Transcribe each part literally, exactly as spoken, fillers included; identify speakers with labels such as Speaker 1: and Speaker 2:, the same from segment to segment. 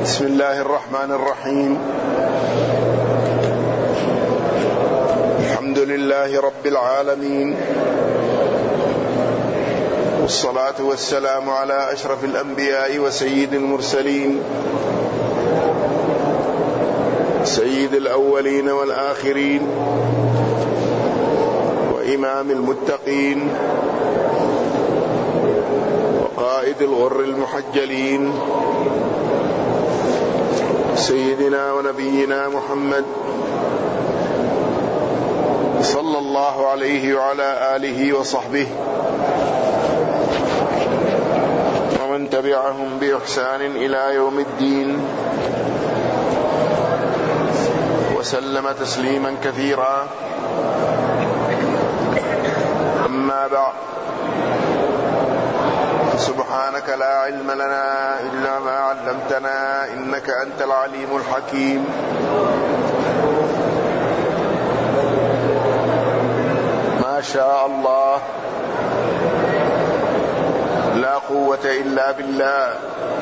Speaker 1: بسم الله الرحمن الرحيم. الحمد لله رب العالمين، والصلاة والسلام على أشرف الأنبياء وسيد المرسلين، سيد الأولين والآخرين، وإمام المتقين، وقائد الغر المحجلين، سيدنا ونبينا محمد صلى الله عليه وعلى آله وصحبه ومن تبعهم بإحسان إلى يوم الدين، وسلم تسليما كثيرا. أما بعد، سبحانك لا علم لنا إلا ما علمتنا إنك أنت العليم الحكيم. ما شاء الله، لا قوة إلا بالله.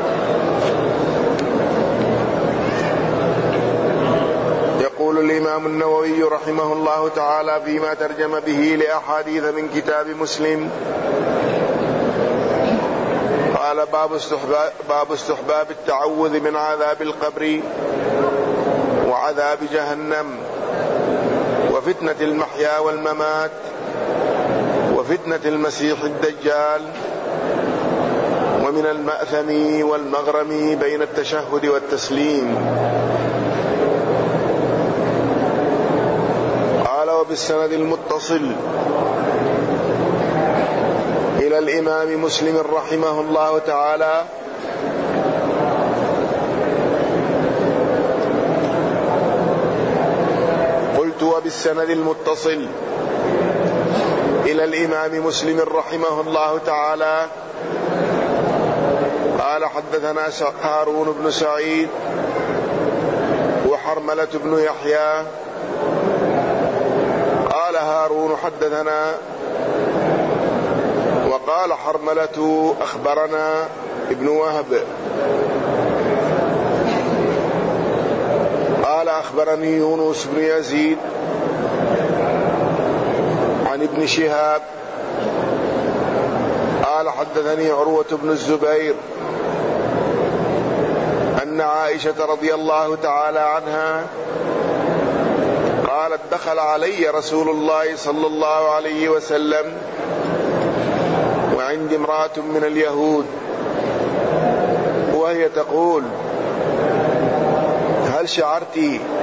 Speaker 1: يقول الإمام النووي رحمه الله تعالى فيما ترجم به لأحاديث من كتاب مسلم، قال: باب استحباب, باب استحباب التعوذ من عذاب القبر وعذاب جهنم وفتنة المحيا والممات وفتنة المسيح الدجال ومن المأثم والمغرم بين التشهد والتسليم. قال: وبالسند المتصل إلى الإمام مسلم رحمه الله تعالى قلت: وبالسند المتصل إلى الإمام مسلم رحمه الله تعالى قال: حدثنا هارون بن سعيد وحرملة بن يحيى. قال هارون: حدثنا، وقال حرملة: أخبرنا ابن وهب. قال: أخبرني يونس بن يزيد عن ابن شهاب قال: حدثني عروة بن الزبير أن عائشة رضي الله تعالى عنها قالت: دخل علي رسول الله صلى الله عليه وسلم وعندي امرأة من اليهود وهي تقول: هل شعرت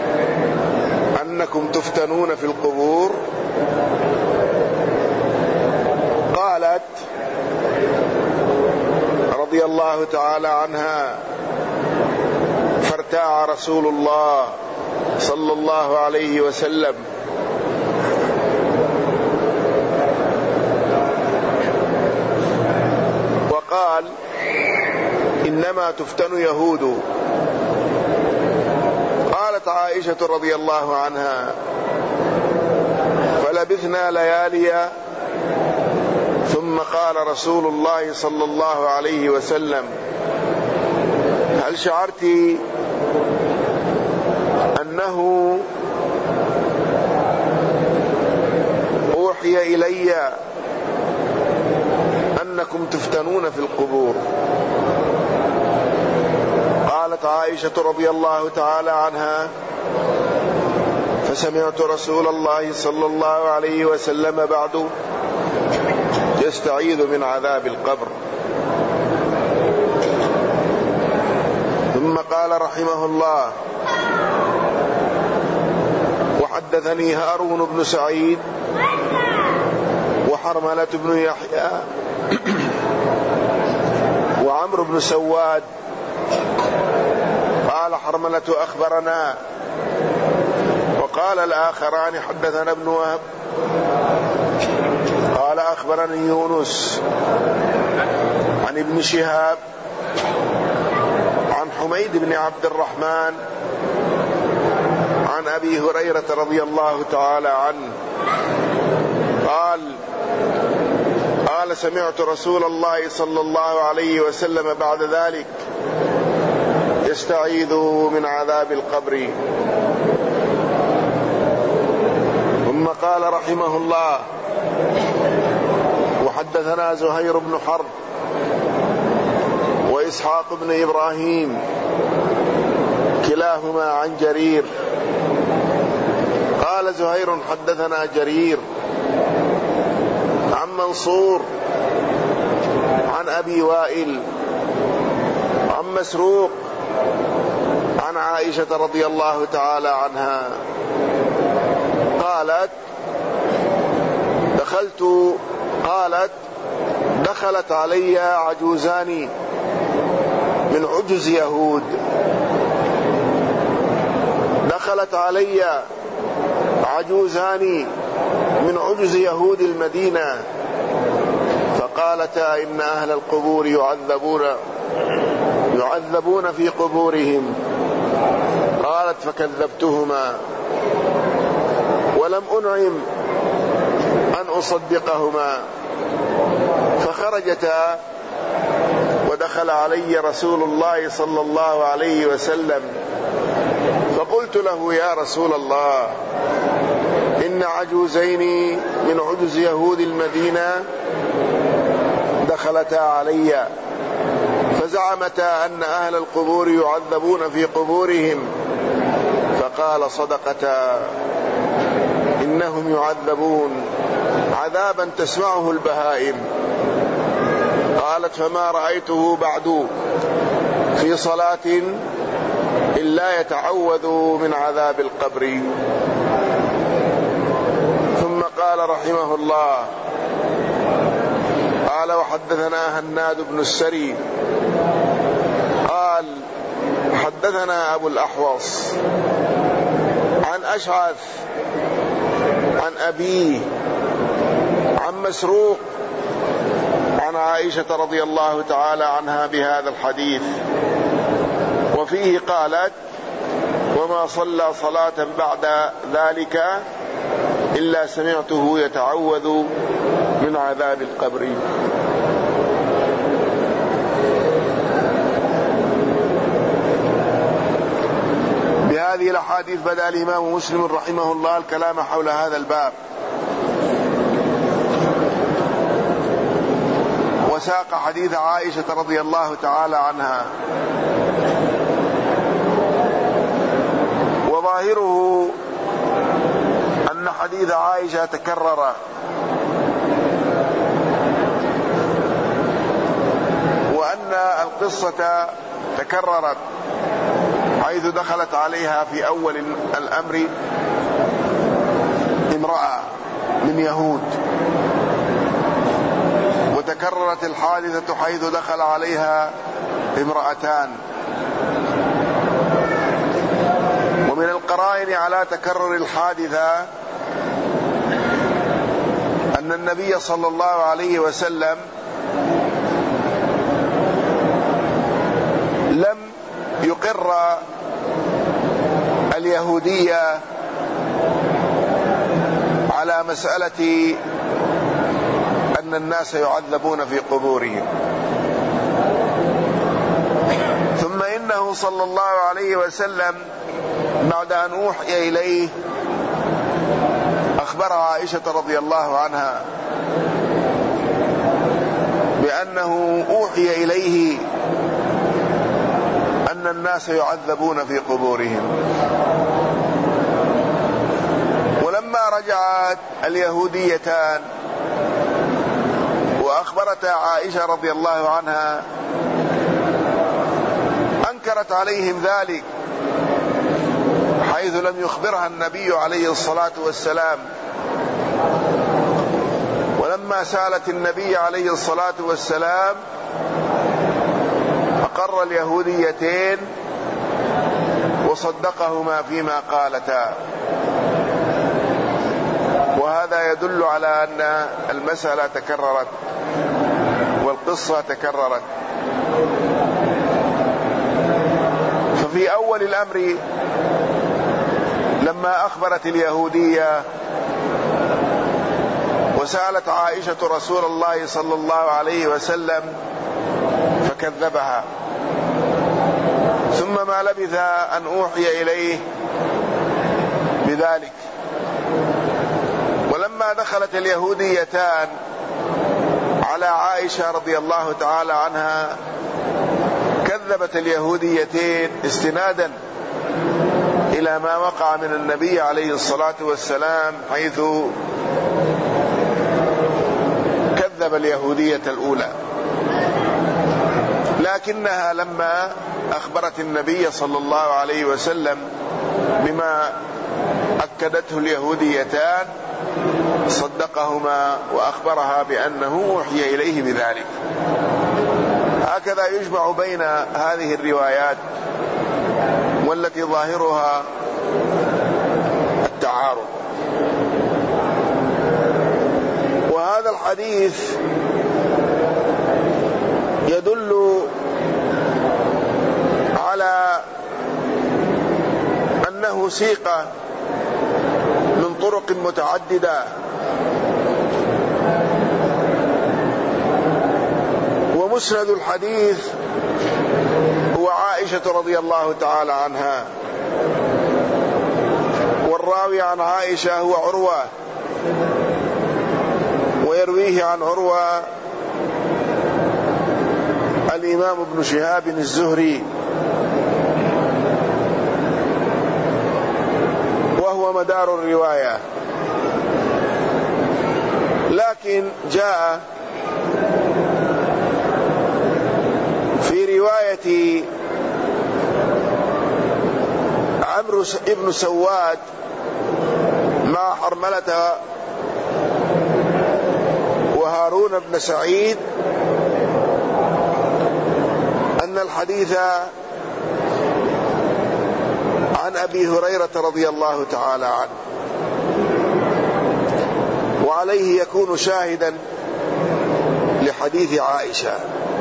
Speaker 1: أنكم تفتنون في القبور؟ قالت رضي الله تعالى عنها: فارتاع رسول الله صلى الله عليه وسلم وقال: إنما تفتن يهود. قالت عائشة رضي الله عنها: فلبثنا ليالي، ثم قال رسول الله صلى الله عليه وسلم: هل شعرت أنه أوحي إلي أنكم تفتنون في القبور؟ قالت عائشة رضي الله تعالى عنها: فسمعت رسول الله صلى الله عليه وسلم بعد يستعيذ من عذاب القبر. ثم قال رحمه الله: وحدثني هارون بن سعيد وحرملة بن يحيى وعمرو بن سواد. قال حرملة: أخبرنا. وقال الآخران: حدثنا ابن وهب. قال: أخبرني يونس عن ابن شهاب عن حميد بن عبد الرحمن عن أبي هريرة رضي الله تعالى عنه قال: قال: سمعت رسول الله صلى الله عليه وسلم بعد ذلك يستعيذوا من عذاب القبر. ثم قال رحمه الله: وحدثنا زهير بن حرب وإسحاق بن إبراهيم كلاهما عن جرير. قال زهير: حدثنا جرير عن منصور عن أبي وائل عن مسروق عن عائشة رضي الله تعالى عنها قالت: دخلت قالت دخلت علي عجوزان من عجز يهود دخلت علي عجوزان من عجز يهود المدينة فقالتا: إن أهل القبور يعذبون يعذبون في قبورهم. قالت: فكذبتهما ولم أنعم أن أصدقهما. فخرجتا ودخل علي رسول الله صلى الله عليه وسلم فقلت له: يا رسول الله، إن عجوزين من عجز يهود المدينة دخلتا علي فزعمتا أن أهل القبور يعذبون في قبورهم. فقال: صدقتا، إنهم يعذبون عذابا تسمعه البهائم. قالت: فما رأيته بعد في صلاة إلا يتعوذ من عذاب القبر. ثم قال رحمه الله: قال: وحدثنا هناد بن السري قال: حدثنا أبو الأحوص عن أشعث عن أبيه عن مسروق عن عائشة رضي الله تعالى عنها بهذا الحديث، وفيه قالت: وما صلى صلاة بعد ذلك إلا سمعته يتعوذ من عذاب القبر. بهذه الأحاديث بدأ الإمام مسلم رحمه الله الكلام حول هذا الباب، وساق حديث عائشة رضي الله تعالى عنها، وظاهره أن حديث عائشة تكرر، وأن القصة تكررت حيث دخلت عليها في أول الأمر امرأة من يهود، وتكررت الحادثة حيث دخل عليها امرأتان. ومن القرائن على تكرر الحادثة أن النبي صلى الله عليه وسلم لم يقر اليهودية على مسألة أن الناس يعذبون في قبورهم، ثم إنه صلى الله عليه وسلم بعد أن أوحي إليه أخبر عائشة رضي الله عنها بأنه أوحي إليه أن الناس يعذبون في قبورهم. ولما رجعت اليهوديتان وأخبرت عائشة رضي الله عنها أنكرت عليهم ذلك، حيث لم يخبرها النبي عليه الصلاة والسلام. ولما سألت النبي عليه الصلاة والسلام أقر اليهوديتين وصدقهما فيما قالتا، وهذا يدل على أن المسألة تكررت والقصة تكررت. ففي أول الأمر لما أخبرت اليهودية وسألت عائشة رسول الله صلى الله عليه وسلم فكذبها، ثم ما لبث أن أوحي إليه بذلك. ولما دخلت اليهوديتان على عائشة رضي الله تعالى عنها كذبت اليهوديتين استنادا إلى ما وقع من النبي عليه الصلاة والسلام، حيث كذب اليهودية الأولى، لكنها لما أخبرت النبي صلى الله عليه وسلم بما أكدته اليهوديتان صدقهما وأخبرها بأنه وحي إليه بذلك. هكذا يجمع بين هذه الروايات والتي ظاهرها التعارض. وهذا الحديث يدل على أنه سيق من طرق متعددة، ومسند الحديث هو عائشة رضي الله تعالى عنها، والراوي عن عائشة هو عروة، ويرويه عن عروة الإمام ابن شهاب الزهري، وهو مدار الرواية. لكن جاء في رواية عمرو ابن سواد مع حرملة وهارون بن سعيد أن الحديث عن أبي هريرة رضي الله تعالى عنه، وعليه يكون شاهدا لحديث عائشة.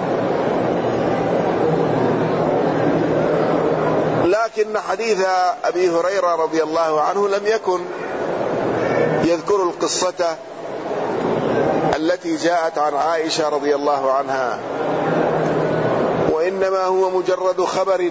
Speaker 1: لكن حديث أبي هريرة رضي الله عنه لم يكن يذكر القصة التي جاءت عن عائشة رضي الله عنها، وإنما هو مجرد خبر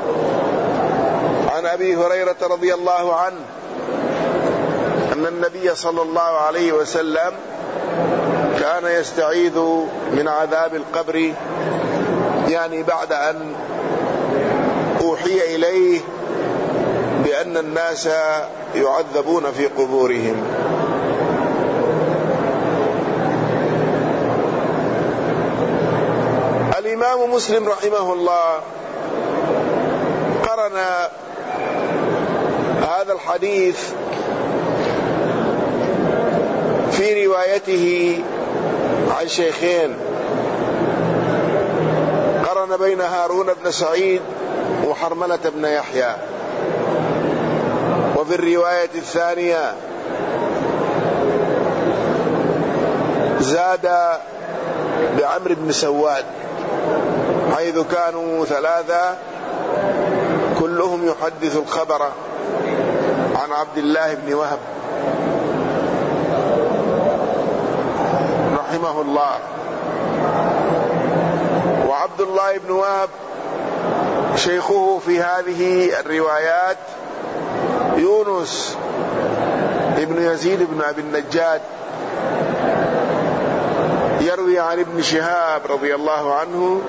Speaker 1: عن أبي هريرة رضي الله عنه أن النبي صلى الله عليه وسلم كان يستعيذ من عذاب القبر، يعني بعد أن أوحي إليه بأن الناس يعذبون في قبورهم. الإمام مسلم رحمه الله قرن هذا الحديث في روايته عن شيخين، قرن بين هارون بن سعيد وحرملة بن يحيى. وفي الرواية الثانية زاد بعمرو بن سواد، حيث كانوا ثلاثة كلهم يحدث الخبر عن عبد الله بن وهب رحمه الله. وعبد الله بن وهب شيخه في هذه الروايات يونس ابن يزيد بن أبي النجاد، يروي عن ابن شهاب رضي الله عنه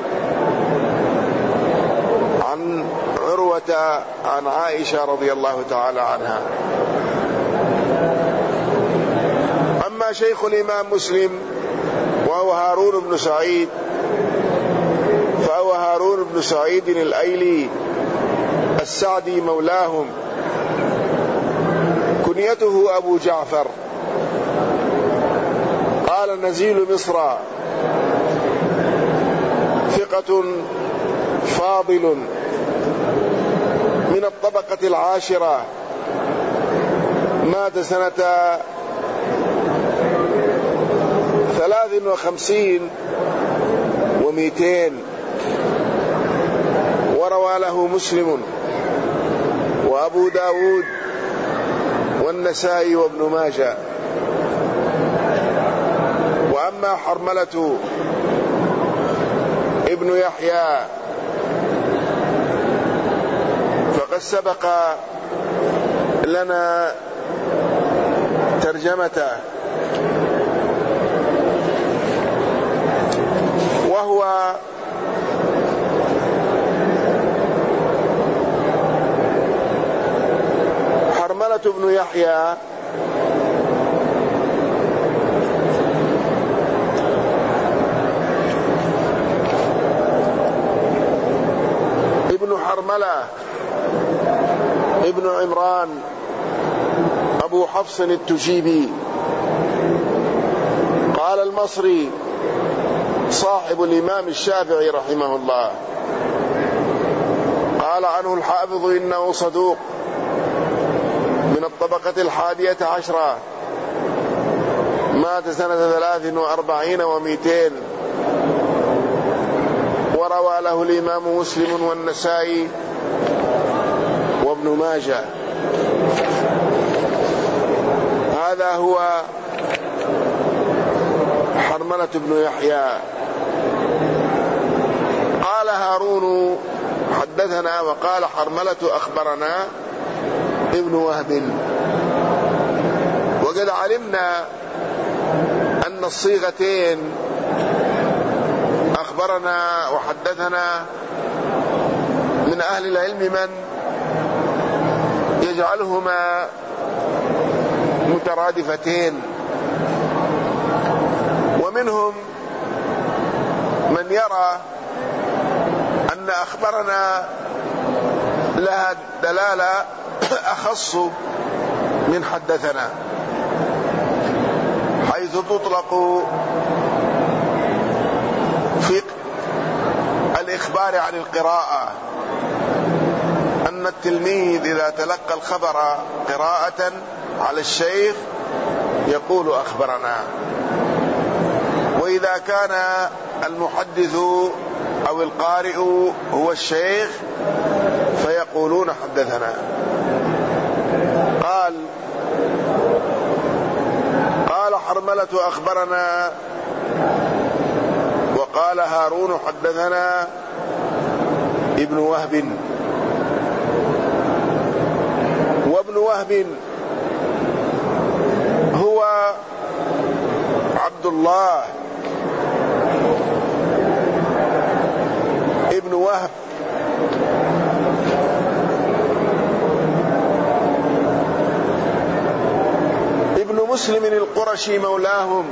Speaker 1: عن عروة عن عائشة رضي الله تعالى عنها. أما شيخ الإمام مسلم وهو هارون بن سعيد فهو هارون بن سعيد الأيلي السعدي مولاهم، كنيته أبو جعفر، قال نزيل مصر، ثقة فاضل من الطبقة العاشرة، مات سنة ثلاث وخمسين ومئتين، وروى له مسلم وأبو داود والنسائي وابن ماجه. وأما حرملة ابن يحيى سبق لنا ترجمته، وهو حرملة بن يحيى ابن حرملة ابن عمران أبو حفص التجيبي. قال المصري صاحب الإمام الشافعي رحمه الله، قال عنه الحافظ إنه صدوق من الطبقة الحادية عشرة، مات سنة ثلاث وأربعين ومئتين، وروى له الإمام مسلم والنسائي وابن ماجه. هذا هو حرملة بن يحيى. قال هارون حدثنا، وقال حرملة أخبرنا ابن وهب. وقد علمنا أن الصيغتين أخبرنا وحدثنا من أهل العلم من يجعلهما مترادفتين، ومنهم من يرى أن أخبرنا لها دلالة أخص من حدثنا، حيث تطلق في الإخبار عن القراءة، أن التلميذ إذا تلقى الخبر قراءة على الشيخ يقول أخبرنا، وإذا كان المحدث أو القارئ هو الشيخ فيقولون حدثنا. قال قال حرملة أخبرنا، وقال هارون حدثنا ابن وهب. وابن وهب هو عبد الله ابن وهب ابن مسلم القرشي مولاهم،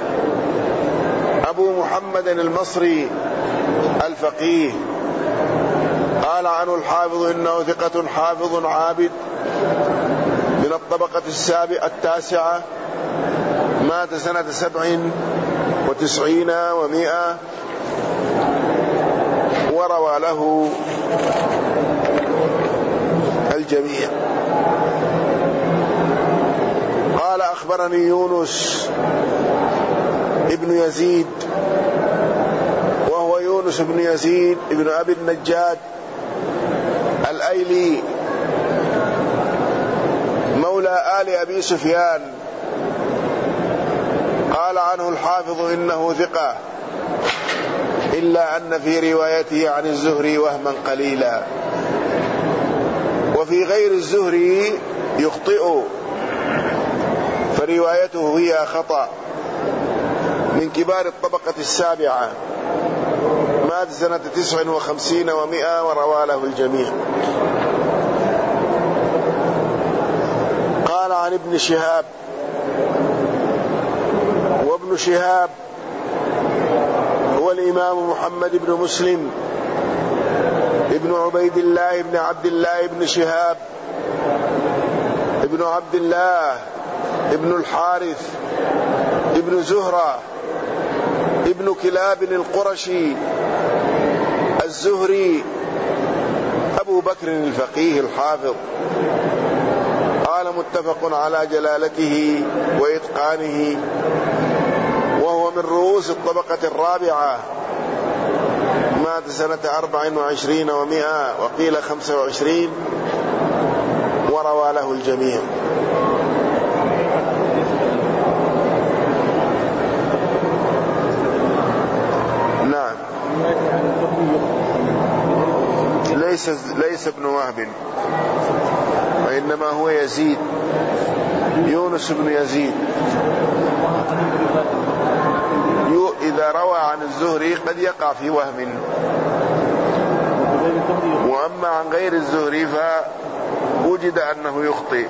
Speaker 1: أبو محمد المصري الفقيه. قال عنه الحافظ إنه ثقة حافظ عابد من الطبقة السابعة التاسعة، مات سنة سبع وتسعين ومائة، وروى له الجميع. قال أخبرني يونس ابن يزيد، وهو يونس بن يزيد ابن أبي النجاد الأيلي مولى آل أبي سفيان. قال عنه الحافظ إنه ثقة، إلا أن في روايته عن الزهري وهما قليلا، وفي غير الزهري يخطئ، فروايته هي خطأ. من كبار الطبقة السابعة، مات سنة تسع وخمسين ومائة، وروى له الجميع. قال عن ابن شهاب، وابن شهاب هو الإمام محمد بن مسلم ابن عبيد الله ابن عبد الله ابن شهاب ابن عبد الله ابن الحارث ابن زهرة ابن كلاب القرشي الزهري أبو بكر الفقيه الحافظ. قال متفق على جلالته وإتقانه، وهو من رؤوس الطبقة الرابعة، مات سنة أربع وعشرين ومائة، وقيل خمسة وعشرين، وروى له الجميع. نعم. ليس ليس ابن وهب، وإنما هو يزيد، يونس بن يزيد. إذا روى عن الزهري قد يقع في وهم، وأما عن غير الزهري فوجد أنه يخطئ.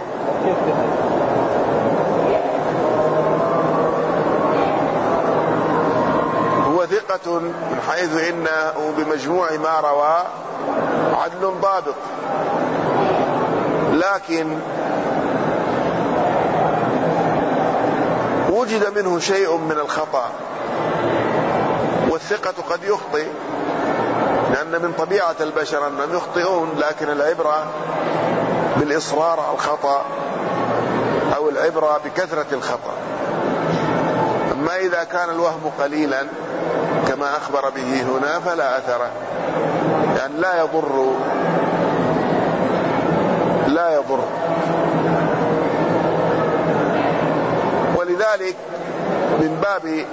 Speaker 1: هو ثقة من حيث إنه بمجموع ما روى عدل ضابط، لكن وجد منه شيء من الخطأ، والثقة قد يخطئ، لأن من طبيعة البشر أنهم يخطئون، لكن العبرة بالإصرار على الخطأ أو العبرة بكثرة الخطأ. أما إذا كان الوهم قليلا كما أخبر به هنا فلا أثره، يعني لا يضر لا يضر ولذلك من باب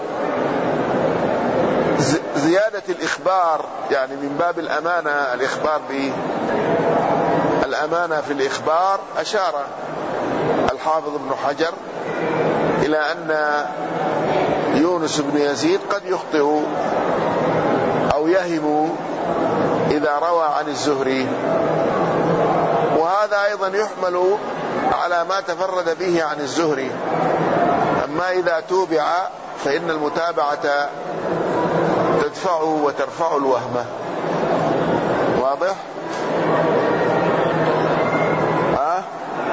Speaker 1: زيادة الإخبار، يعني من باب الأمانة، الإخبار بالأمانة في الإخبار، أشار الحافظ ابن حجر إلى أن يونس بن يزيد قد يخطئ أو يهم إذا روى عن الزهري، وهذا أيضا يحمل على ما تفرد به عن الزهري. أما إذا توبع فإن المتابعة تدفعه وترفع الوهم. واضح؟ ها؟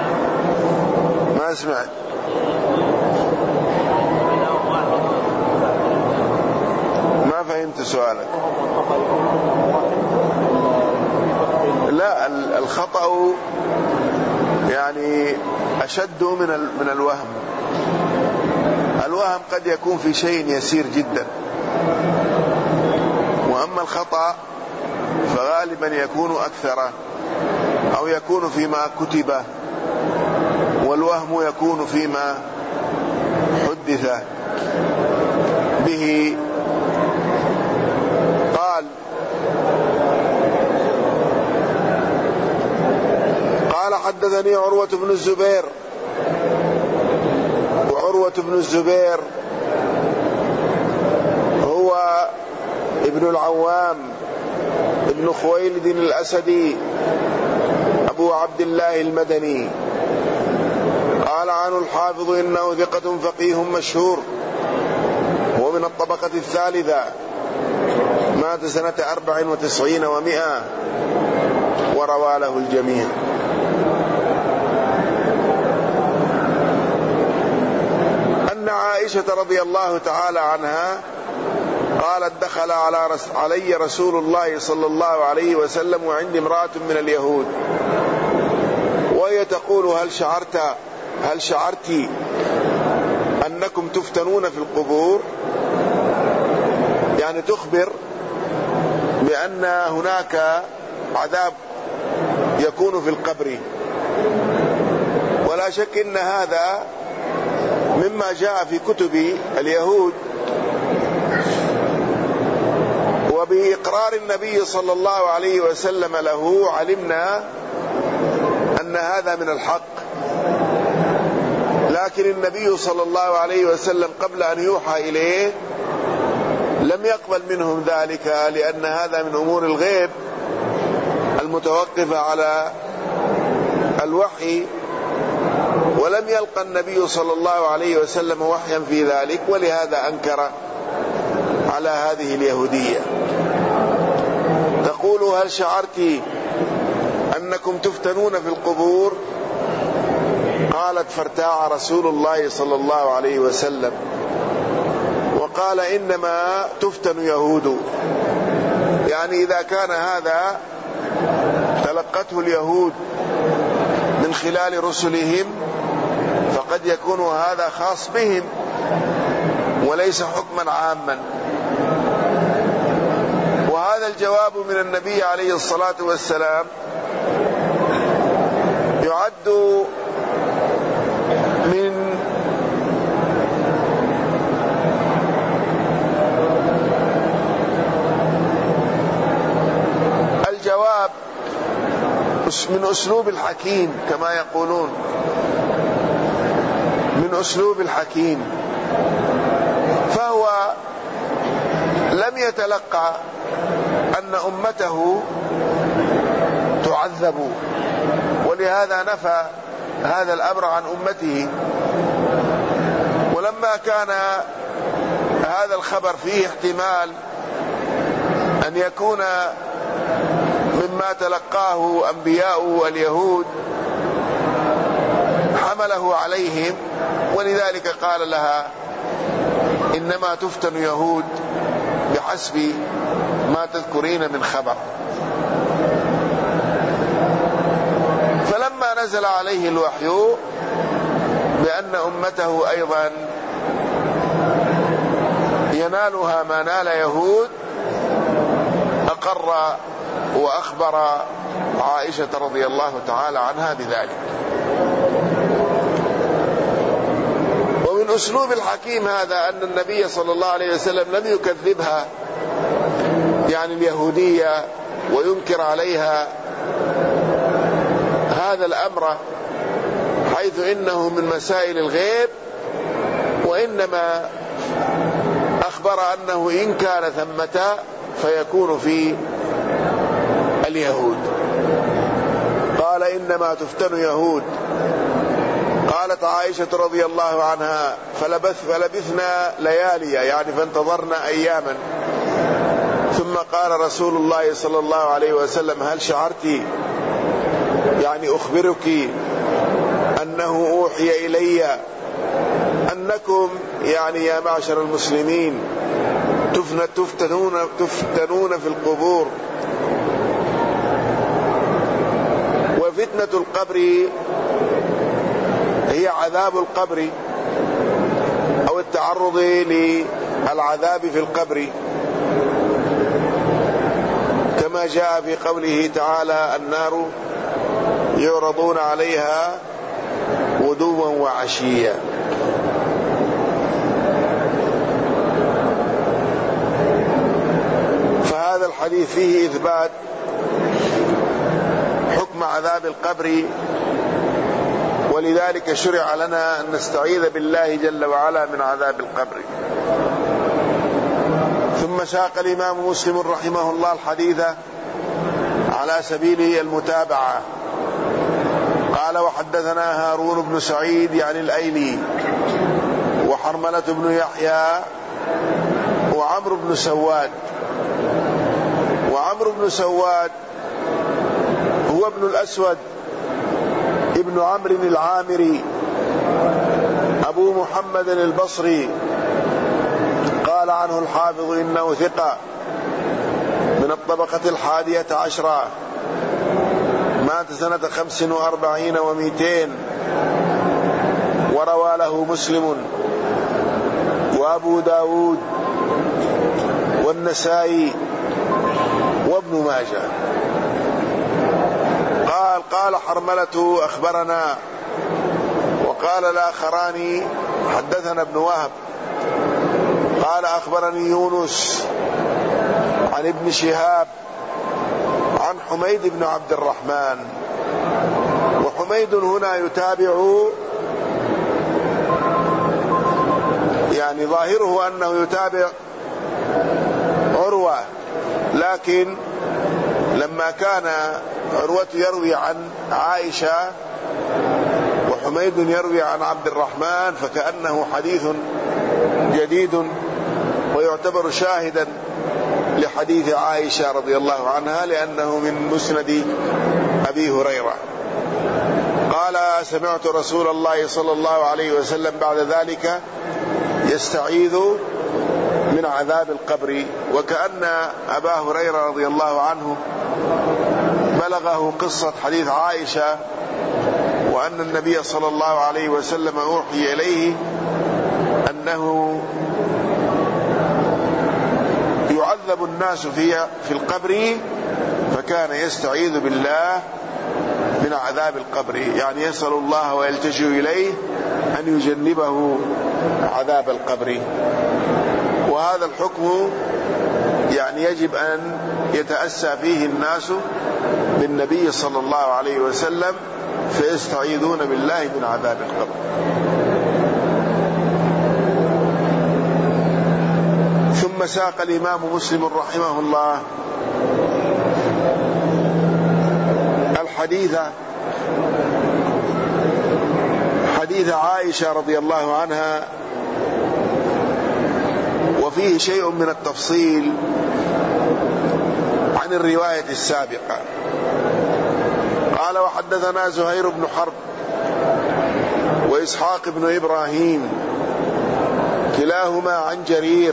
Speaker 1: ما سمعت. ما فهمت سؤالك. لا، الخطأ يعني أشد من من الوهم. الوهم قد يكون في شيء يسير جدا، وأما الخطأ فغالبا يكون أكثر، أو يكون فيما كتب، والوهم يكون فيما حدث به. قال قال حدثني عروة بن الزبير، وعروة بن الزبير هو ابن العوام ابن خويلد الأسدي أبو عبد الله المدني. قال عنه الحافظ إنه ثقة فقيه مشهور، هو من الطبقة الثالثة، مات سنة أربع وتسعين ومئة، وروى له الجميع. أن عائشة رضي الله تعالى عنها قالت دخل على رس علي رسول الله صلى الله عليه وسلم وعندي امرأة من اليهود، وهي تقول هل شعرت هل شعرت أنكم تفتنون في القبور، يعني تخبر بأن هناك عذاب يكون في القبر. ولا شك إن هذا مما جاء في كتب اليهود، وبإقرار النبي صلى الله عليه وسلم له علمنا أن هذا من الحق. لكن النبي صلى الله عليه وسلم قبل أن يوحى إليه لم يقبل منهم ذلك، لأن هذا من أمور الغيب المتوقفة على الوحي، ولم يلقى النبي صلى الله عليه وسلم وحيا في ذلك، ولهذا أنكر على هذه اليهودية. تقول هل شعرت أنكم تفتنون في القبور؟ قالت فارتاع رسول الله صلى الله عليه وسلم وقال إنما تفتن يهود، يعني إذا كان هذا تلقته اليهود من خلال رسلهم فقد يكون هذا خاص بهم وليس حكما عاما. وهذا الجواب من النبي عليه الصلاة والسلام يعد من الجواب من أسلوب الحكيم كما يقولون، من أسلوب الحكيم. فهو لم يتلقى أن أمته تعذب، ولهذا نفى هذا الأمر عن أمته. ولما كان هذا الخبر فيه احتمال أن يكون مما تلقاه أنبياء اليهود حمله عليهم، ولذلك قال لها إنما تفتن يهود بحسب ما تذكرين من خبر. فلما نزل عليه الوحي بأن أمته أيضا ينالها ما نال يهود، أقر وأخبر عائشة رضي الله تعالى عنها بذلك. ومن أسلوب الحكيم هذا أن النبي صلى الله عليه وسلم لم يكذبها، يعني اليهودية، وينكر عليها هذا الأمر حيث إنه من مسائل الغيب، وإنما أخبر أنه إن كان ثمة فيكون في اليهود. قال إنما تفتن يهود. قالت عائشة رضي الله عنها فلبث فلبثنا ليالي، يعني فانتظرنا أياما، ثم قال رسول الله صلى الله عليه وسلم هل شعرت، يعني أخبرك أنه أوحي إلي أنكم، يعني يا معشر المسلمين، تفتنون, تفتنون في القبور، وفتنة القبر هي عذاب القبر أو التعرض للعذاب في القبر، كما جاء في قوله تعالى النار يعرضون عليها غدوا وعشيا. فهذا الحديث فيه إثبات حكم عذاب القبر، ولذلك شرع لنا أن نستعيذ بالله جل وعلا من عذاب القبر. ثم ساق الإمام مسلم رحمه الله الحديث على سبيل المتابعة. قال وحدثنا هارون بن سعيد يعني الأيلي، وحرملة بن يحيى، وعمرو بن سواد. وعمرو بن سواد هو ابن الأسود ابن عمرو العامري أبو محمد البصري، قال عنه الحافظ إنه ثقة من الطبقة الحادية عشرة، مات سنة خمس وأربعين ومئتين، وروى له مسلم وأبو داود والنسائي وابن ماجه. قال قال حرملة أخبرنا، وقال الآخران حدثنا ابن وهب قال أخبرني يونس عن ابن شهاب عن حميد بن عبد الرحمن. وحميد هنا يتابع، يعني ظاهره أنه يتابع عروة، لكن لما كان عروة يروي عن عائشة وحميد يروي عن عبد الرحمن فكأنه حديث جديد ويعتبر شاهدا لحديث عائشة رضي الله عنها، لأنه من مسند أبي هريرة. قال سمعت رسول الله صلى الله عليه وسلم بعد ذلك يستعيذ من عذاب القبر. وكأن أبا هريرة رضي الله عنه بلغه قصة حديث عائشة، وأن النبي صلى الله عليه وسلم أوحي إليه أنه يعذب الناس في في القبر، فكان يستعيذ بالله من عذاب القبر، يعني يسأل الله ويلتجئ إليه أن يجنبه عذاب القبر. وهذا الحكم يعني يجب أن يتأسى فيه الناس بالنبي صلى الله عليه وسلم فيستعيذون بالله من عذاب القبر. ثم ساق الإمام مسلم رحمه الله الحديث حديث عائشة رضي الله عنها، وفيه شيء من التفصيل عن الرواية السابقة. قال: وحدثنا زهير بن حرب وإسحاق بن إبراهيم كلاهما عن جرير.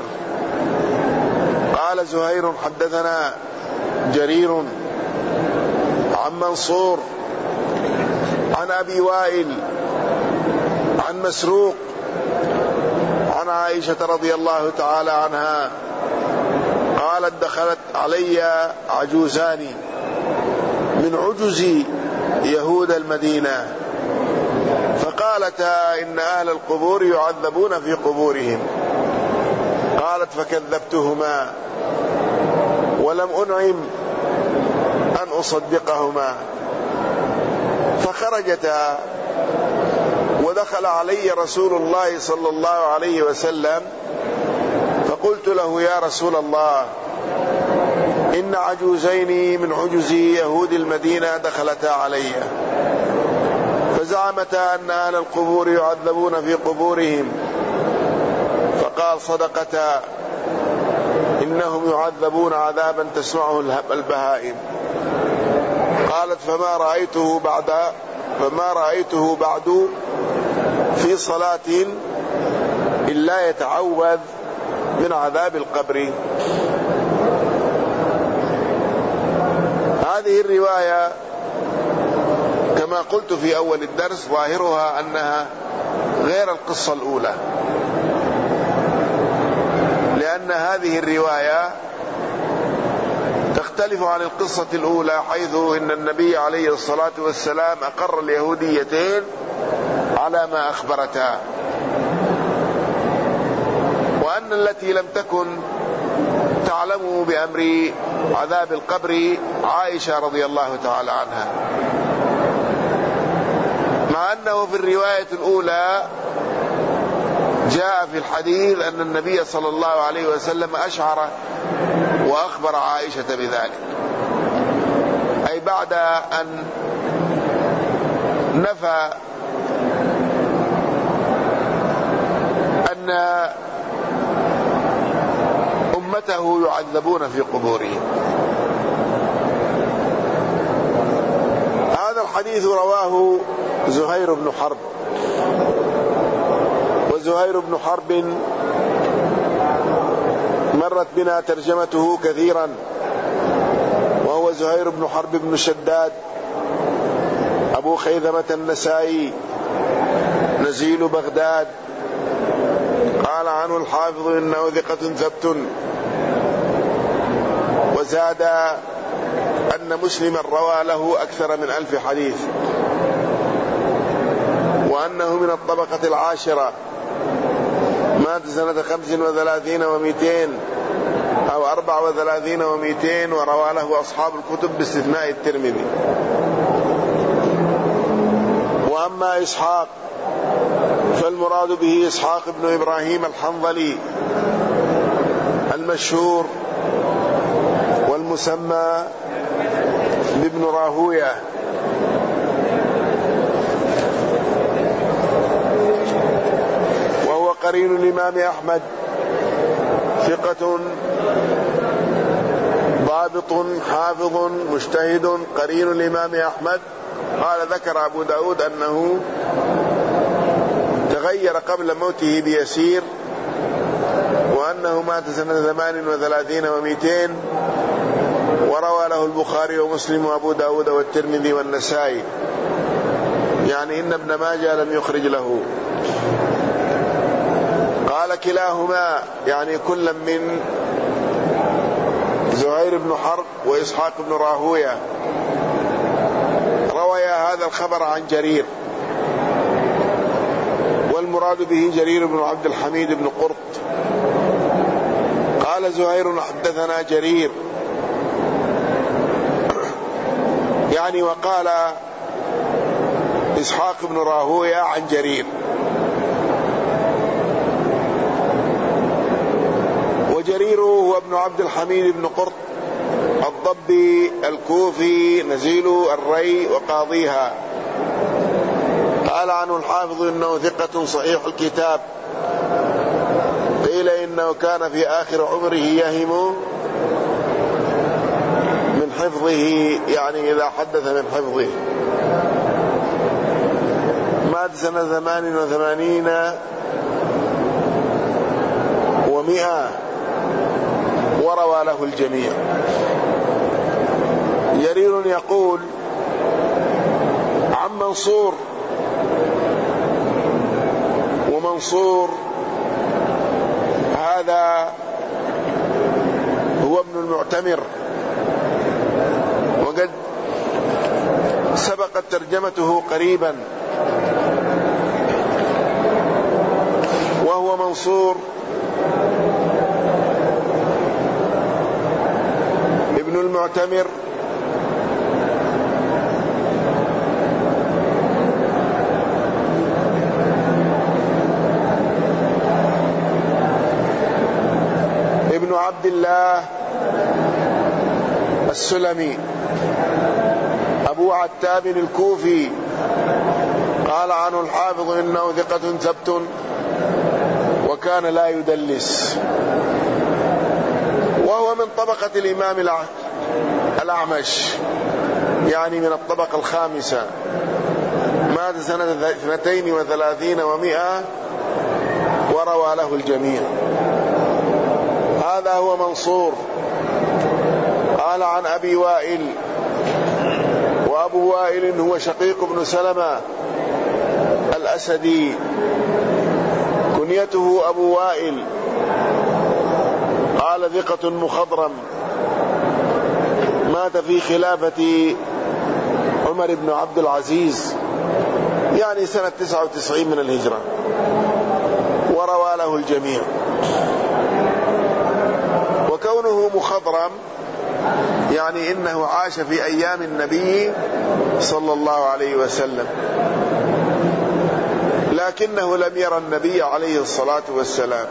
Speaker 1: قال زهير: حدثنا جرير عن منصور عن أبي وائل عن مسروق عن عائشة رضي الله تعالى عنها قالت: دخلت علي عجوزان من عجز يهود المدينة فقالتا: إن أهل القبور يعذبون في قبورهم. قالت: فكذبتهما ولم أنعم أن أصدقهما. فخرجتا ودخل علي رسول الله صلى الله عليه وسلم فقلت له: يا رسول الله، إن عجوزين من عجز يهود المدينة دخلتا علي فزعمتا أن أهل القبور يعذبون في قبورهم. فقال: صدقتا، إنهم يعذبون عذابا تسمعه البهائم. قالت: فما رأيته بعد فما رأيته بعد في صلاة إلا يتعوذ من عذاب القبر. هذه الرواية كما قلت في أول الدرس ظاهرها أنها غير القصة الأولى، لأن هذه الرواية تختلف عن القصة الأولى، حيث إن النبي عليه الصلاة والسلام أقر اليهوديتين على ما أخبرتا، وأن التي لم تكن تعلم بأمر عذاب القبر عائشة رضي الله تعالى عنها، مع أنه في الرواية الأولى جاء في الحديث أن النبي صلى الله عليه وسلم أشعر وأخبر عائشة بذلك، أي بعد أن نفى أن أمته يعذبون في قبورهم. هذا الحديث رواه زهير بن حرب، وزهير بن حرب مرت بنا ترجمته كثيرا، وهو زهير بن حرب بن شداد أبو خيثمة النسائي نزيل بغداد. قال عنه الحافظ إنه ثقة ثبت. وزاد أن مسلما روى له أكثر من ألف حديث، وأنه من الطبقة العاشرة، مات سنة خمس وثلاثين ومئتين أو أربع وثلاثين ومئتين، وروى له أصحاب الكتب باستثناء الترمذي. وأما إسحاق فالمراد به إسحاق بن إبراهيم الحنظلي المشهور والمسمى بابن راهوية، وهو قرين الإمام أحمد، ثقة ضابط حافظ مجتهد قرين الإمام أحمد. قال ذكر أبو داود أنه تغير قبل موته بيسير، وأنه مات سنة ثمان وثلاثين ومئتين، وروى له البخاري ومسلم وأبو داود والترمذي والنسائي، يعني إن ابن ماجه لم يخرج له. قال كلاهما، يعني كل من زهير بن حرب وإسحاق بن راهوية روى هذا الخبر عن جرير، والمراد به جرير بن عبد الحميد بن قرط. قال زهير: حدثنا جرير يعني وقال إسحاق بن راهوية عن جرير. وجرير هو ابن عبد الحميد بن قرط الضبي الكوفي نزيل الري وقاضيها. قال عنه الحافظ إنه ثقة صحيح الكتاب، قيل إنه كان في آخر عمره يهم من حفظه، يعني إذا حدث من حفظه. مات سنة ثمان وثمانين ومئة وروى له الجميع. جرير يقول عن منصور، ومنصور هذا هو ابن المعتمر، وقد سبقت ترجمته قريبا، وهو منصور ابن المعتمر ابن عبد الله السلمي أبو عتاب الكوفي. قال عنه الحافظ إنه ثقة ثبت وكان لا يدلس، وهو من طبقة الإمام الأعمش، يعني من الطبقة الخامسة. مات سنة اثنتين وثلاثين ومئة وروى له الجميع. هذا هو منصور. قال عن أبي وائل، وأبو وائل هو شقيق بن سلمة الأسدي، كنيته أبو وائل. قال ثقة مخضرم، مات في خلافة عمر بن عبد العزيز، يعني سنة تسعة وتسعين من الهجرة، وروى له الجميع. وكونه مخضرم يعني إنه عاش في أيام النبي صلى الله عليه وسلم، لكنه لم يرى النبي عليه الصلاة والسلام.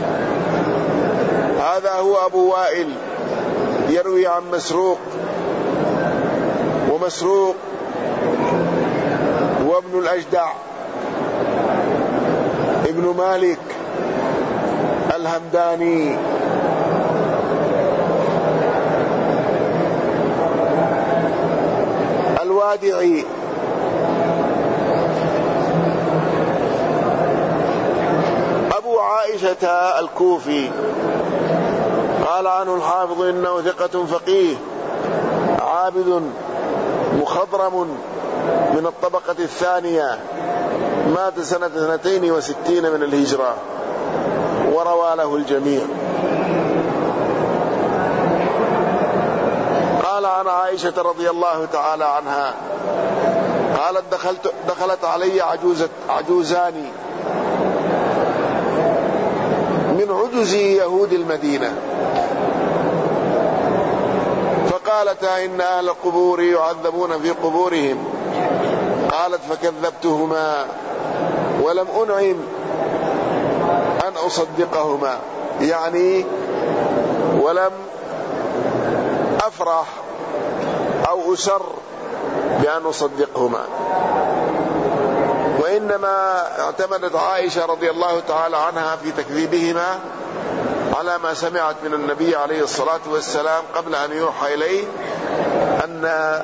Speaker 1: هذا هو أبو وائل، يروي عن مسروق، ومسروق هو ابن الأجدع ابن مالك الهمداني، الوادعي. أبو عائشة الكوفي. قال عنه الحافظ إنه ثقة فقيه عابد مخضرم من الطبقة الثانية، مات سنة اثنتين وستين من الهجرة، وروى له الجميع. قال عن عائشة رضي الله تعالى عنها قالت دخلت, دخلت علي عجوزة عجوزان من عجز يهود المدينة، فقالتا إن أهل القبور يعذبون في قبورهم. قالت فكذبتهما ولم أنعم أن أصدقهما، يعني ولم أفرح أو أسر بأن أصدقهما. وإنما اعتمدت عائشة رضي الله تعالى عنها في تكذيبهما على ما سمعت من النبي عليه الصلاة والسلام قبل أن يوحى إليه أن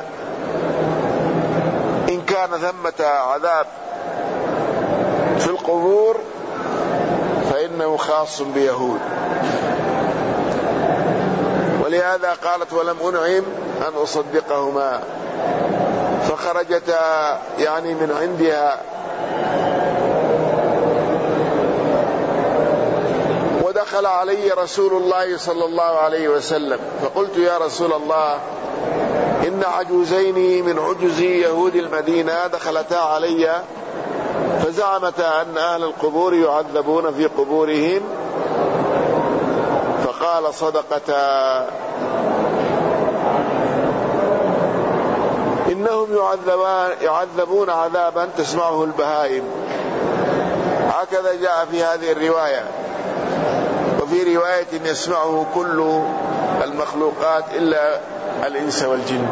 Speaker 1: إن كان ثمة عذاب في القبور فإنه خاص بيهود، ولهذا قالت ولم أنعم أن أصدقهما، فخرجتا يعني من عندها. ودخل علي رسول الله صلى الله عليه وسلم فقلت يا رسول الله إن عجوزين من عجز يهود المدينة دخلتا علي فزعمتا أن أهل القبور يعذبون في قبورهم، فقال صدقتا. إنهم يعذبون عذابا تسمعه البهائم. هكذا جاء في هذه الرواية. وفي رواية يسمعه كل المخلوقات إلا الإنس والجن.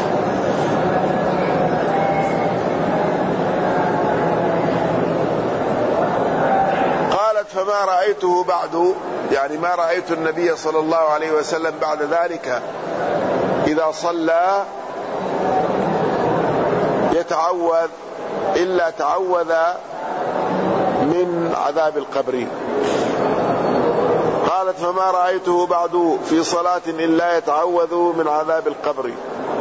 Speaker 1: قالت فما رأيته بعد، يعني ما رأيت النبي صلى الله عليه وسلم بعد ذلك إذا صلى يتعوذ إلا تعوذ من عذاب القبر. قالت فما رأيته بعد في صلاة إلا يتعوذ من عذاب القبر.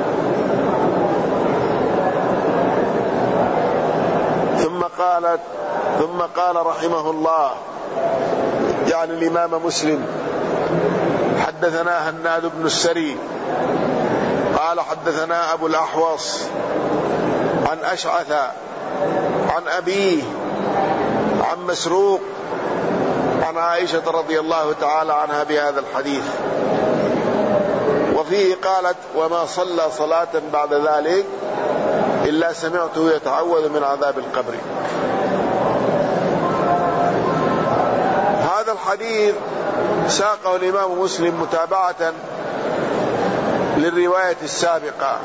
Speaker 1: ثم قالت ثم قال رحمه الله، يعني الإمام مسلم: حدثنا هناد بن السري قال حدثنا أبو الأحوص عن أشعث عن أبيه عن مسروق عن عائشة رضي الله تعالى عنها بهذا الحديث. وفيه قالت: وما صلى صلاة بعد ذلك إلا سمعته يتعوذ من عذاب القبر. هذا الحديث ساقه الإمام مسلم متابعة للرواية السابقة،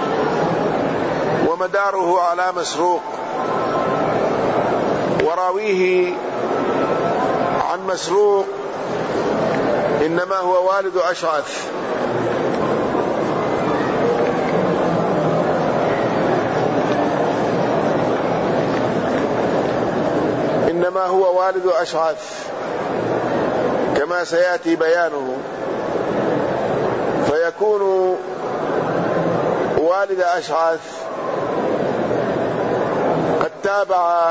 Speaker 1: ومداره على مسروق، وراويه عن مسروق إنما هو والد أشعث، إنما هو والد أشعث كما سيأتي بيانه. فيكون والد أشعث قد تابع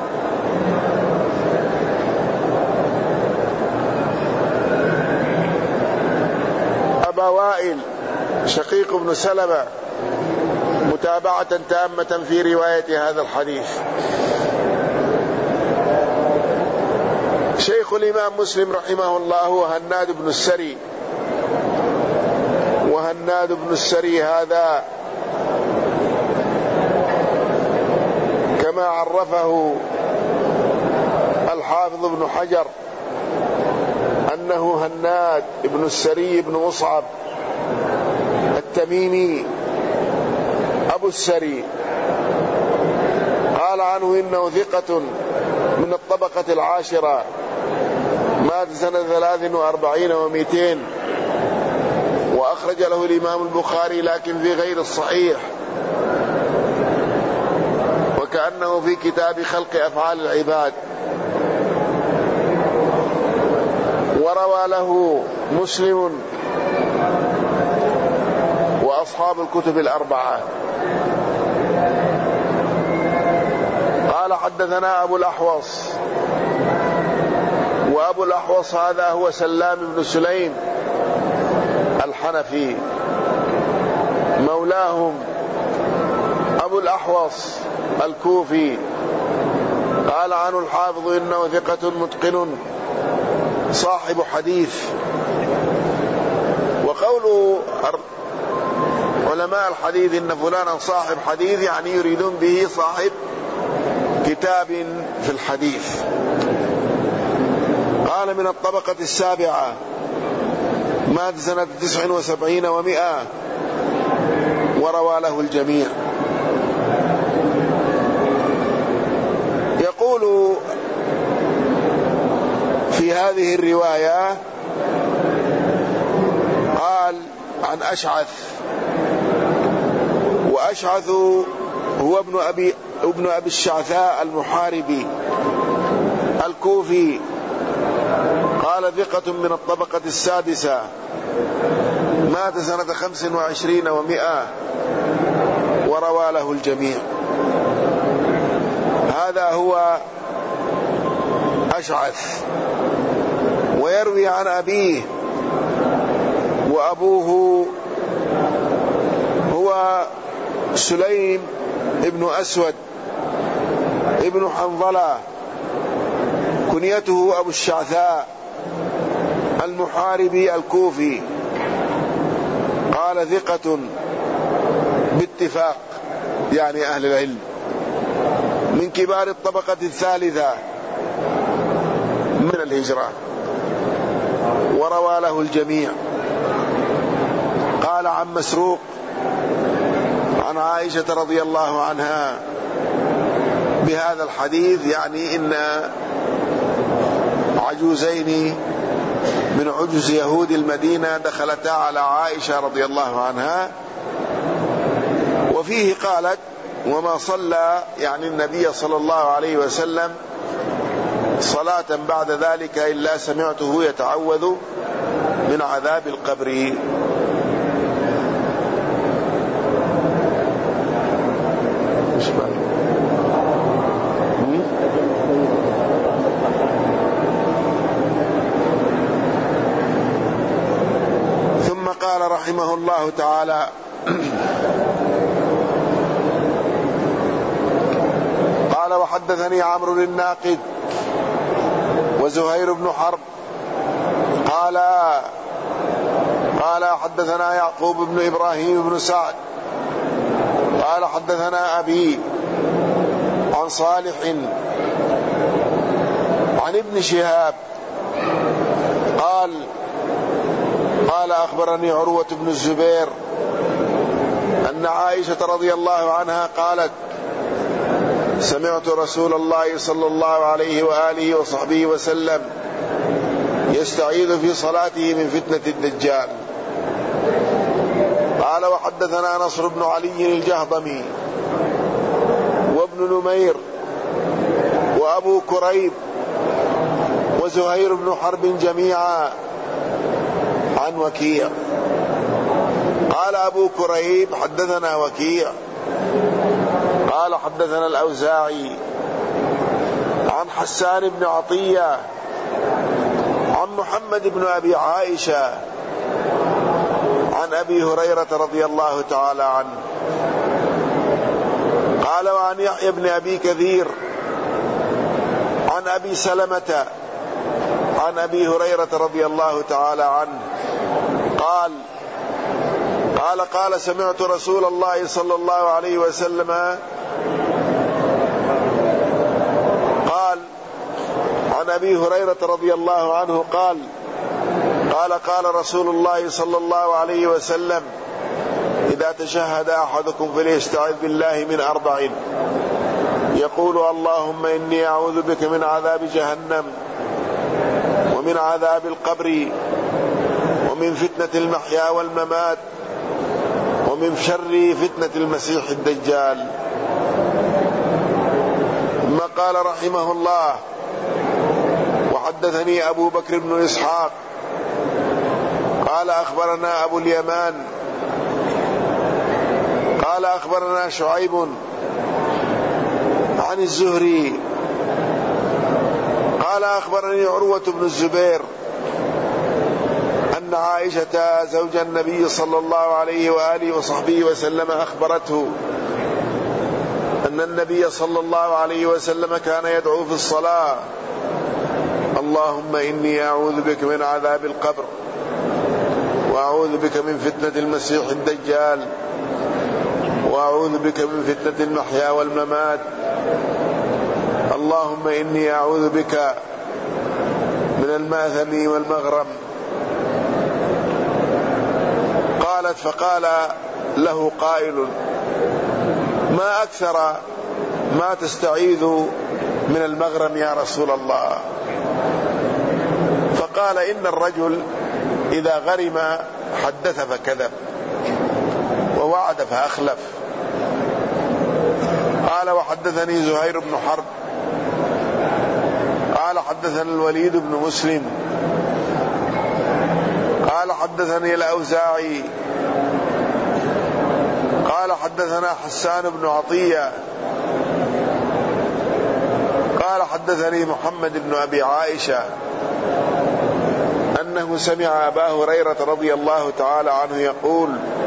Speaker 1: أبا وائل شقيق بن سلمة متابعة تامة في رواية هذا الحديث. شيخ الإمام مسلم رحمه الله هو هناد بن السري، وهناد بن السري هذا كما عرفه الحافظ ابن حجر أنه هناد بن السري بن مصعب التميمي أبو السري. قال عنه إنه ثقة من الطبقة العاشرة، مات سنة ثلاث وأربعين ومئتين، وأخرج له الإمام البخاري لكن في غير الصحيح، وكأنه في كتاب خلق أفعال العباد. وروى له مسلم وأصحاب الكتب الأربعة. قال حدثنا أبو الأحوص، وأبو الأحوص هذا هو سلام بن سليم الحنفي مولاهم، أبو الأحوص الكوفي. قال عنه الحافظ إنه ثقة متقن صاحب حديث. وقول علماء الحديث إن فلانا صاحب حديث يعني يريدون به صاحب كتاب في الحديث. قال من الطبقة السابعة، مات سنة تسع وسبعين ومئة، وروى له الجميع. يقول في هذه الرواية قال عن أشعث، وأشعث هو ابن أبي, ابن أبي الشعثاء المحاربي الكوفي. قال ثقة من الطبقة السادسة، مات سنة خمس وعشرين ومئة، وروى له الجميع. هذا هو أشعث. ويروي عن أبيه، وأبوه هو سليم ابن أسود ابن حنظلة، كنيته أبو الشعثاء المحاربي الكوفي. قال ثقة باتفاق يعني أهل العلم، من كبار الطبقة الثالثة من الهجرة، وروى له الجميع. قال عن مسروق عن عائشة رضي الله عنها بهذا الحديث، يعني إن عجوزين من عجز يهود المدينة دخلتا على عائشة رضي الله عنها، وفيه قالت: وما صلى يعني النبي صلى الله عليه وسلم صلاة بعد ذلك إلا سمعته يتعوذ من عذاب القبر. ثم قال رحمه الله تعالى: قال: وحدثني عمرو الناقد وزهير بن حرب قال قال حدثنا يعقوب بن إبراهيم بن سعد قال حدثنا أبي عن صالح عن ابن شهاب قال قال أخبرني عروة بن الزبير أن عائشة رضي الله عنها قالت: سمعت رسول الله صلى الله عليه وآله وصحبه وسلم يستعيذ في صلاته من فتنة الدجال. قال: وحدثنا نصر بن علي الجهضمي وابن نمير وأبو كريب وزهير بن حرب جميعا عن وكيع. قال أبو كريب: حدثنا وكيع قال حدثنا الأوزاعي عن حسان بن عطية عن محمد بن أبي عائشة عن أبي هريرة رضي الله تعالى عنه قال: وعن يحيى بن أبي كثير عن أبي سلمة عن أبي هريرة رضي الله تعالى عنه قال قال قال سمعت رسول الله صلى الله عليه وسلم قال عن أبي هريرة رضي الله عنه قال قال قال رسول الله صلى الله عليه وسلم: إذا تشهد أحدكم فليستعذ بالله من أربع، يقول: اللهم إني أعوذ بك من عذاب جهنم ومن عذاب القبر ومن فتنة المحيا والممات ومن شر فتنة المسيح الدجال. ثم قال رحمه الله: وحدثني أبو بكر بن إسحاق قال أخبرنا أبو اليمان قال أخبرنا شعيب عن الزهري قال أخبرني عروة بن الزبير أن عائشة زوج النبي صلى الله عليه وآله وصحبه وسلم أخبرته أن النبي صلى الله عليه وسلم كان يدعو في الصلاة: اللهم إني أعوذ بك من عذاب القبر وأعوذ بك من فتنة المسيح الدجال وأعوذ بك من فتنة المحيا والممات، اللهم إني أعوذ بك من الماثم والمغرم. قالت: فقال له قائل: ما أكثر ما تستعيذ من المغرم يا رسول الله؟ فقال: إن الرجل إذا غرم حدث فكذب ووعد فأخلف. قال: وحدثني زهير بن حرب قال حدثنا الوليد بن مسلم قال حدثني الأوزاعي قال حدثنا حسان بن عطية قال حدثني محمد بن أبي عائشة أنه سمع أبا هريرة رضي الله تعالى عنه يقول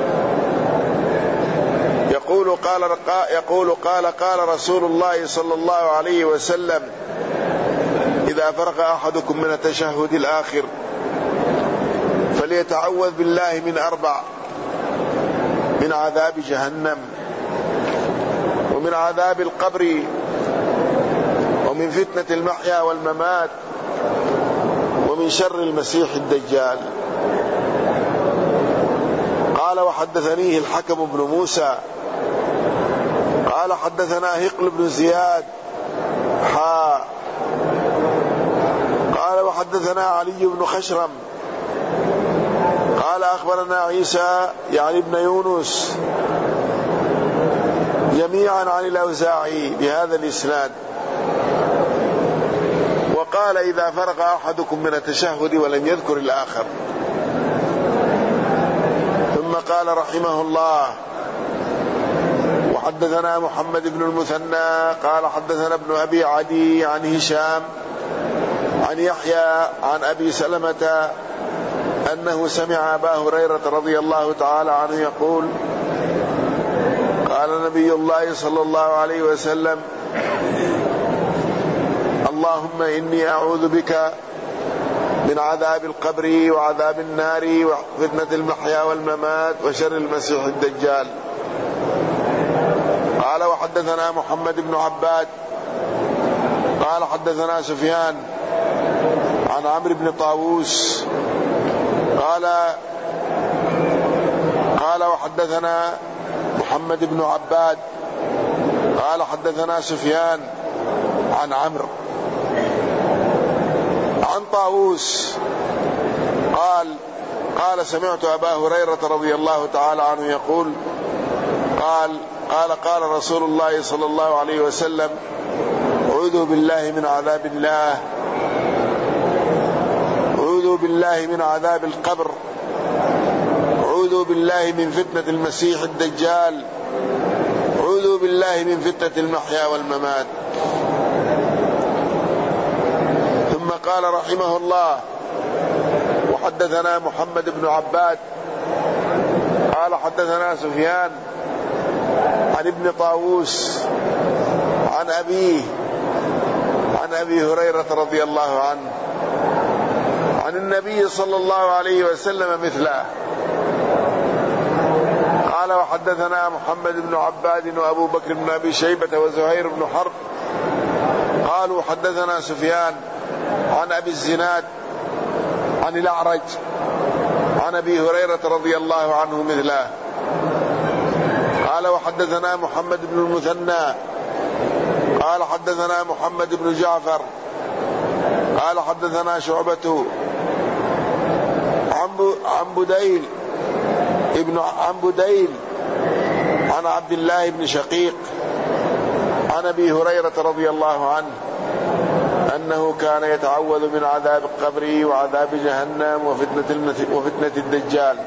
Speaker 1: يقول قال يقول قال قال رسول الله صلى الله عليه وسلم: إذا فرغ أحدكم من التشهد الآخر فليتعوذ بالله من أربع: من عذاب جهنم ومن عذاب القبر ومن فتنة المحيا والممات ومن شر المسيح الدجال. قال وحدثنيه الحكم بن موسى قال حدثنا هقل بن زياد حاء قال وحدثنا علي بن خشرم قال أخبرنا عيسى يعني ابن يونس جميعا عن الأوزاعي بهذا الإسناد. وقال إذا فرغ أحدكم من التشهد ولم يذكر الآخر. ثم قال رحمه الله وحدثنا محمد بن المثنى قال حدثنا ابن أبي عدي عن هشام عن يحيى عن أبي سلمة أنه سمع أبا هريرة رضي الله تعالى عنه يقول قال نبي الله صلى الله عليه وسلم اللهم إني أعوذ بك من عذاب القبر وعذاب النار وفتنة المحيا والممات وشر المسيح الدجال. قال وحدثنا محمد بن عباد قال حدثنا سفيان عن عمرو بن طاووس قال قال وحدثنا محمد بن عباد قال حدثنا سفيان عن عمرو عن طاووس قال قال سمعت أبا هريرة رضي الله تعالى عنه يقول قال قال قال رسول الله صلى الله عليه وسلم أعوذ بالله من عذاب الله أعوذ بالله من عذاب القبر أعوذ بالله من فتنة المسيح الدجال أعوذ بالله من فتنة المحيا والممات. ثم قال رحمه الله وحدثنا محمد بن عباد قال حدثنا سفيان عن ابن طاووس عن أبيه عن أبي هريرة رضي الله عنه عن النبي صلى الله عليه وسلم مثله. قال وحدثنا محمد بن عباد وأبو بكر بن أبي شيبة وزهير بن حرب قالوا حدثنا سفيان عن أبي الزناد عن الأعرج عن أبي هريرة رضي الله عنه مثله. قال وحدثنا محمد بن المثنى قال حدثنا محمد بن جعفر قال حدثنا شعبة عن بديل ابن عن بديل عن عبد الله بن شقيق عن أبي هريرة رضي الله عنه أنه كان يتعوذ من عذاب القبر وعذاب جهنم وفتنة, وفتنة الدجال.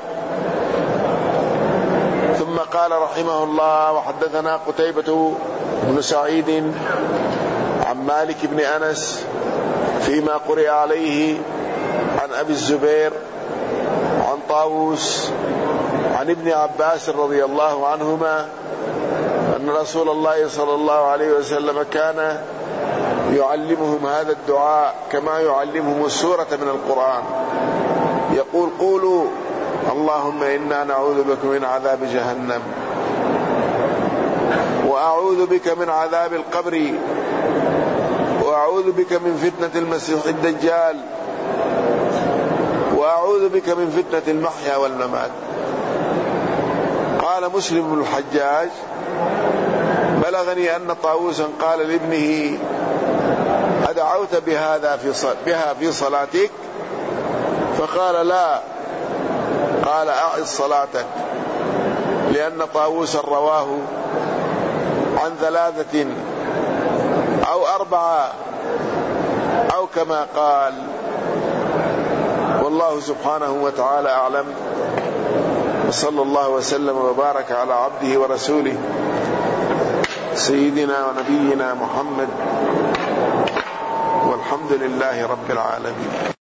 Speaker 1: ثم قال رحمه الله وحدثنا قتيبة بن سعيد عن مالك بن أنس فيما قرئ عليه عن أبي الزبير عن طاووس عن ابن عباس رضي الله عنهما أن رسول الله صلى الله عليه وسلم كان يعلمهم هذا الدعاء كما يعلمهم السورة من القرآن يقول قولوا اللهم إنا نعوذ بك من عذاب جهنم وأعوذ بك من عذاب القبر وأعوذ بك من فتنة المسيح الدجال وأعوذ بك من فتنة المحيا والممات. قال مسلم بن الحجاج بلغني أن طاووسا قال لابنه أدعوت بهذا في بها في صلاتك؟ فقال لا. قال أعد صلاتك، لأن طاووسا رواه عن ثلاثة أو أربعة أو كما قال. والله سبحانه وتعالى أعلم، وصلى الله وسلم وبارك على عبده ورسوله سيدنا ونبينا محمد، والحمد لله رب العالمين.